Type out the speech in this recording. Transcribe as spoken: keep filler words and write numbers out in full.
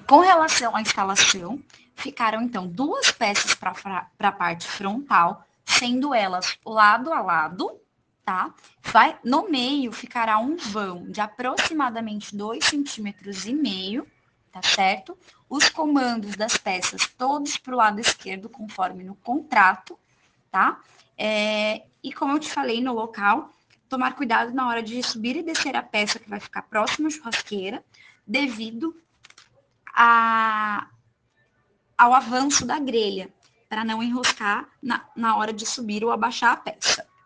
Com relação à instalação, ficaram, então, duas peças para a parte frontal, sendo elas lado a lado, tá? Vai, no meio ficará um vão de aproximadamente dois centímetros e meio, tá certo? Os comandos das peças todos para o lado esquerdo, conforme no contrato, tá? É, e como eu te falei no local, tomar cuidado na hora de subir e descer a peça que vai ficar próxima à churrasqueira, devido a, ao avanço da grelha, para não enroscar na, na hora de subir ou abaixar a peça.